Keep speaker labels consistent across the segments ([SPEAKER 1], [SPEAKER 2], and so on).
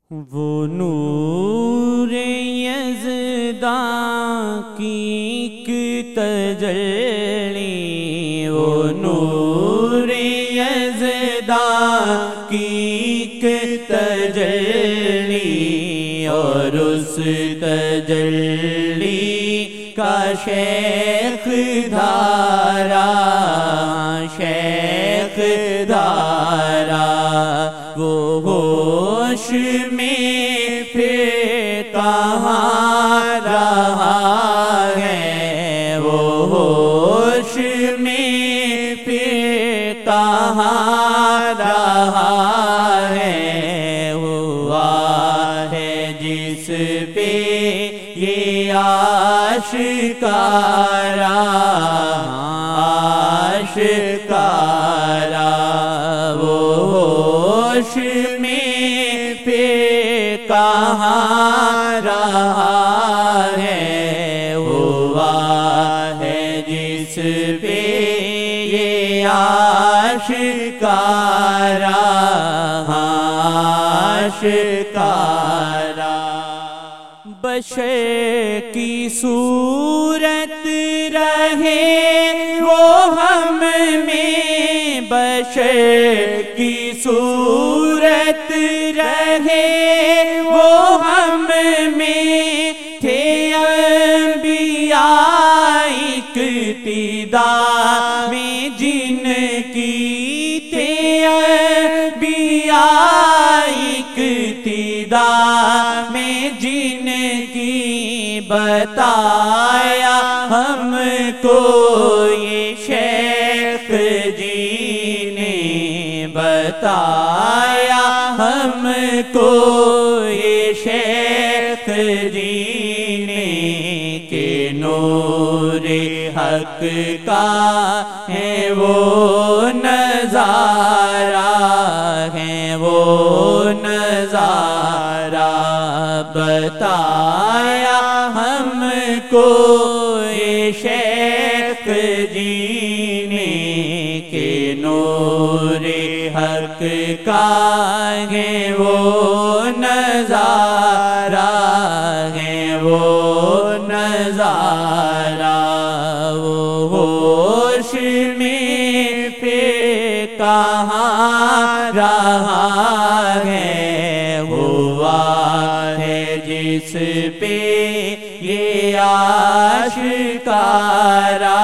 [SPEAKER 1] وہ نور یزداں کی ایک تجلی، وہ نور یزداں کی ایک تجلی، اور اس تجلی کا شیخ دھارا، شیخ دھارا، وہ ہوش میں پھر کہاں رہا ہے، وہ ہوش میں پھر کہاں رہا ہے، ہوا ہے جس پہ یہ آشکارا، آشکارا، وہ ہوش میں پھر کہاں رہا ہے، ہوا ہے جس پہ یہ آشکارا، آشکارا، بشر کی صورت رہے وہ ہم میں، بشر کی صورت رہے وہ ہم میں، تھے انبیاء اقتدا میں جن کی، تھے انبیاء اقتدا میں جن کی، بتایا ہم کو یہ شیخ جی نے، بتایا ہم کو یہ شیخ جی نے، کہ نور حق کا ہے وہ نظارہ، ہے وہ نظارہ، بتایا ہم کو یہ شیخ جی نے، کہ نور حق کا ہے وہ نظارہ، ہے وہ نظارہ، وہ ہوش میں پھر کہاں رہا ہے، ہوا ہے جس پہ یہ آشکارا،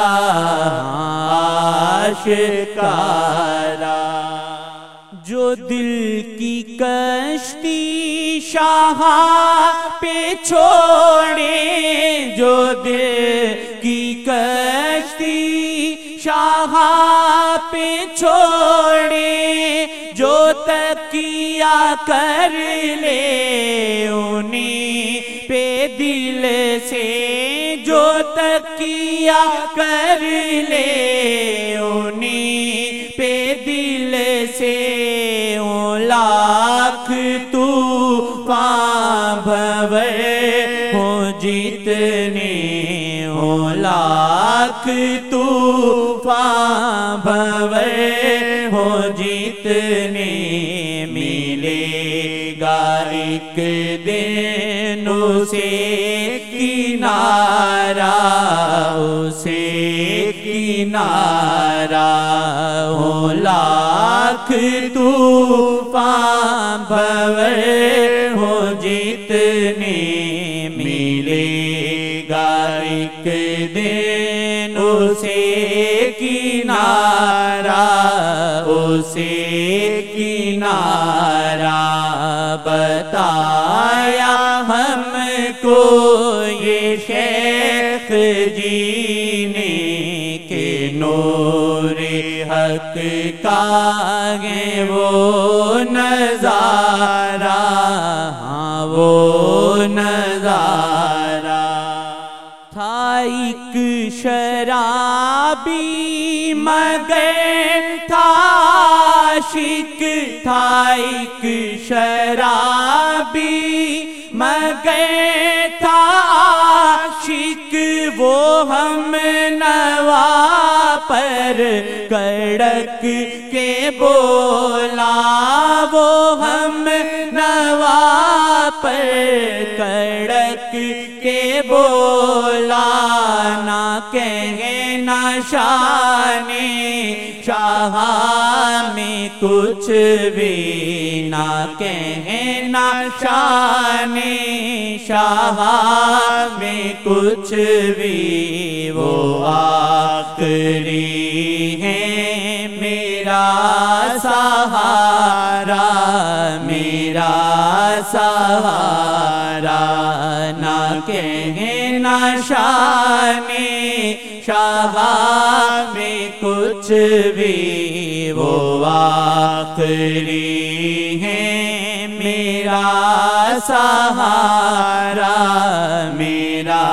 [SPEAKER 1] آشکارا، جو دل کی کشتی شاہ پہ چھوڑے، جو دل کی کشتی شاہ پہ چھوڑے، جو تکیہ کر لے انہیں پہ دل سے، جو تکیہ کر لے انہیں پہ دل سے، لاکھ طوفان بھنور ہو جتنے، لاکھ طوفان بھنور ہو جتنے، ملے گا ایک دن اسے کنارہ، اسے کنارہ، ہو لاکھ طوفان بھنور ہو جتنے، ملے گا ایک دن اسے کنارہ، اسے کنارہ، بتایا ہم کو یہ شیخ جی نے، کہ نور حق کا ہے وہ نظارہ، ہاں وہ نظارہ، تھا ایک شرابی مگر تھا عاشق، تھا ایک شرابی مگر تھا عاشق، وہ ہم نوا پر کڑک کے بولا، وہ ہم نوا پر کڑک کے بولا، نہ کہے نہ شان شاہ میں کچھ بھی، نہ کہے نہ شان شاہ میں کچھ بھی، وہ آخری ہے میرا سہارا، میرا سہارا، نہ کہے نہ شان شاہ میں کچھ بھی، وہ آخری ہے میرا سہارا، میرا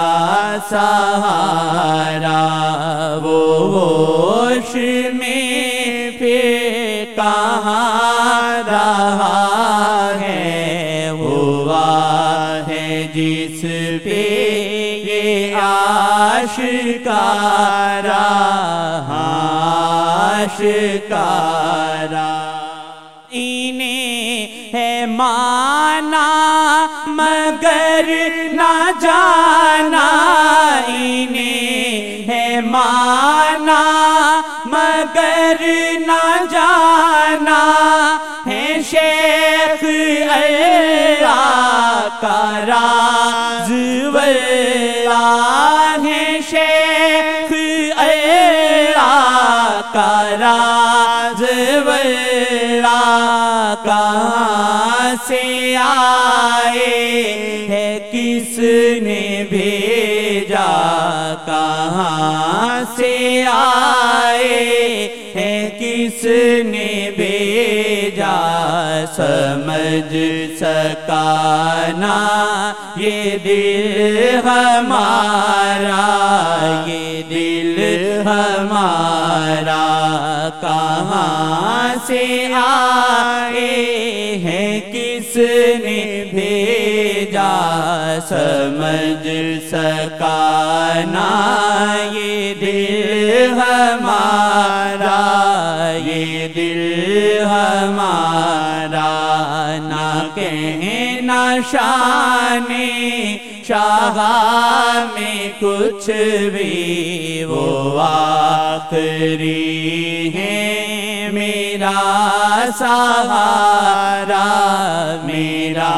[SPEAKER 1] سہارا، وہ ہوش میں پھر کہاں رہا ہے، ہوا ہے جس پہ یہ آشکارا، آشکارا، انہیں ہے مانا مگر نہ جانا، انہیں ہے مانا مگر نہ جانا، ہے شیخ اللہ کا راز واللہ، ہے شیخ اللہ کا راز واللہ، کہاں سے آئے ہے کس نے بھیجا، کہاں سے آئے ہے کس نے بھیجا، سمجھ سکا نہ یہ دل ہمارا، یہ دل ہمارا، کہاں سے آئے ہیں کس نے بھیجا، سمجھ سکا نہ یہ دل ہمارا، یہ دل ہمارا، نہ کہیں نہ شان شاہ میں کچھ بھی، وہ آخری ہے میرا سہارا، میرا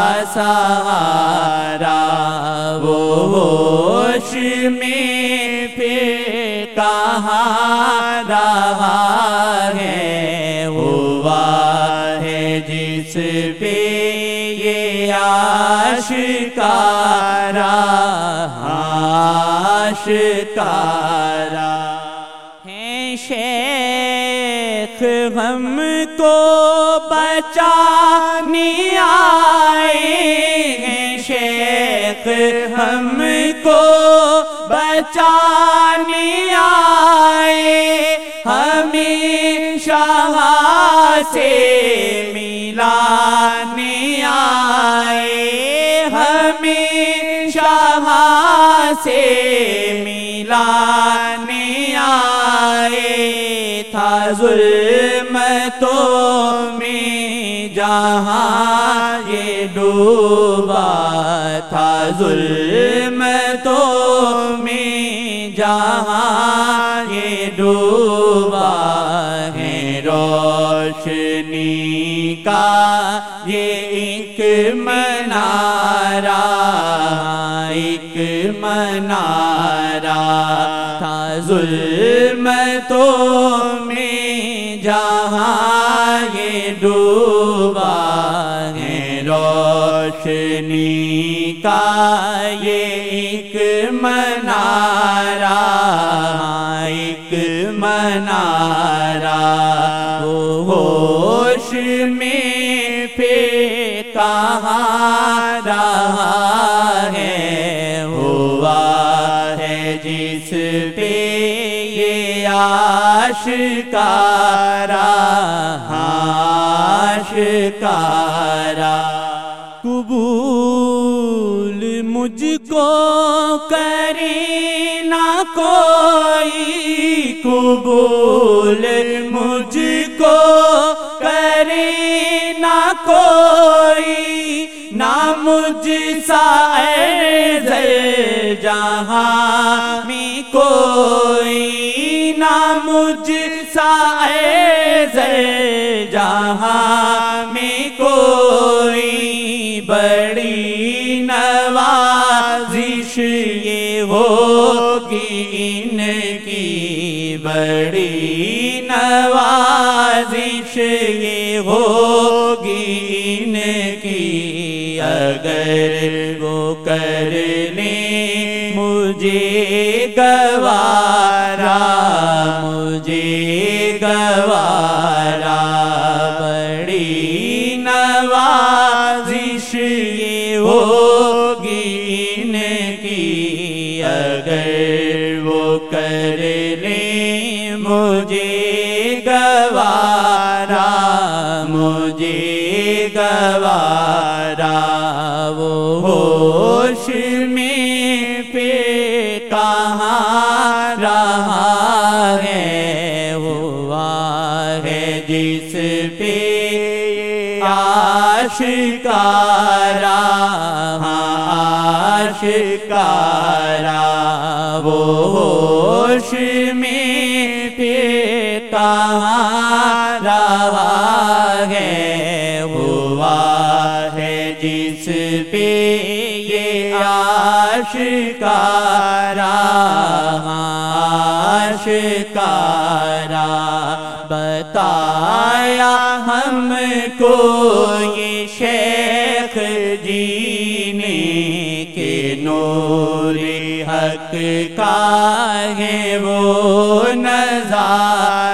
[SPEAKER 1] سہارا، وہ ہوش میں پھر کہاں رہا ہے، ہوا ہے جس پہ یہ آشکارا، آشکارا، ہے شیخ ہم کو بچانے آئے ہیں، شیخ ہم کو بچانے آئے، ہمیں شاہ سے ملانے آئے، ہمیں شاہ سے ملانے آئے، تھا ظلمتوں میں جہاں یہ ڈوبا، تھا ظلمتوں میں جہاں یہ ڈوبا، ہے روشنی کا یہ ایک منارہ، ایک منارہ، تھا ظلمتوں میں جہاں یہ ڈوبا، ہے روشنی کا یہ ایک منارہ، ایک منارہ، وہ ہوش میں پھر کہاں رہا ہے، ہوا ہے جس پہ یہ آشکارا، آشکارا، قبول مجھ کو کرے نہ کوئی، قبول مجھ کو کرے نہ کوئی، نہ مجھ سا عیز جہاں میں کوئی، نہ مجھ سا عیز جہاں میں کوئی، بڑی نوازش یہ ہوگی ان کی، بڑی نوازش یہ ہوگی ان کی، اگر وہ کر لیں مجھے گوارا، مجھے گوارا، بڑی نوازش یہ ہوگی ان کی، اگر وہ کر لیں مجھے گوارا، مجھے گوارا، وہ ہوش میں پہ کہاں رہا ہے، ہوا ہے جس پہ آشکارا، آشکارا، وہ ہوش میں پہ کہاں رہا ہے، ہوا ہے جس پہ یہ آشکارا، آشکارا، بتایا ہم کو یہ شیخ جی نے کہ نور حق کا ہے وہ نظارہ،